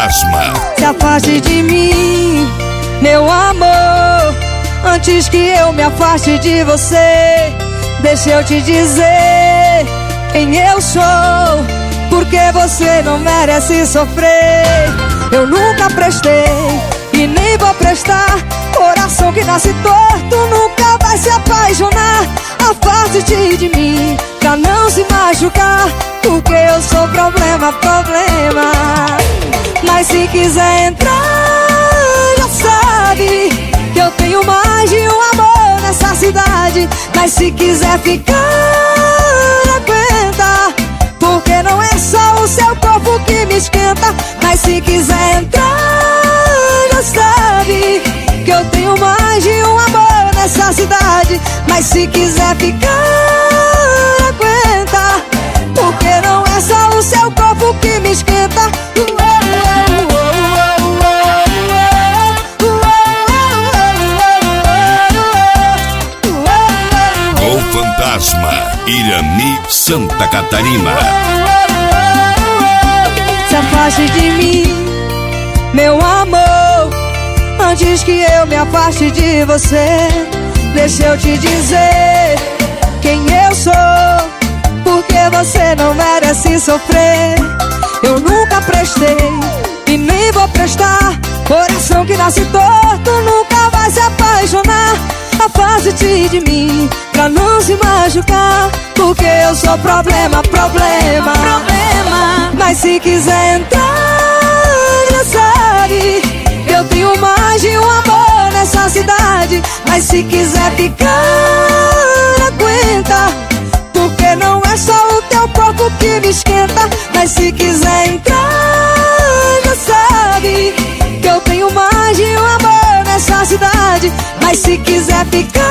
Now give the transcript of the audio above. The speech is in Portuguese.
Fantasma. Se afaste de mim, meu amor, antes que eu me afaste de você. Deixa eu te dizer quem eu sou, porque você não merece sofrer. Eu nunca prestei e nem vou prestar. Coração que nasce torto nunca vai se apaixonar. Afaste-te de mim pra não se machucar, porque eu sou problema, problema. Mas se quiser entrar, já sabe que eu tenho mais de um amor nessa cidade. Mas se quiser ficar, aguenta, porque não é só o seu corpo que me esquenta. Mas se quiser entrar, já sabe que eu tenho mais de um amor nessa cidade. Mas se quiser ficar, aguenta, porque não é só o seu corpo que me esquenta. O Fantasma, Irani, Santa Catarina. Se afaste de mim, meu amor, antes que eu me afaste de você. Deixa eu te dizer quem eu sou, porque você não merece sofrer. Eu nunca prestei e nem vou prestar. Coração que nasce torto nunca vai se apaixonar. Afaste-te de mim pra não se machucar, porque eu sou problema, problema, problema. Mas se quiser entrar, já sabe que eu tenho mais de um amor nessa cidade. Mas se quiser ficar, aguenta, porque não é só o teu corpo que me esquenta. Mas se quiser entrar, já sabe que eu tenho mais de um amor nessa cidade. Mas se quiser ficar,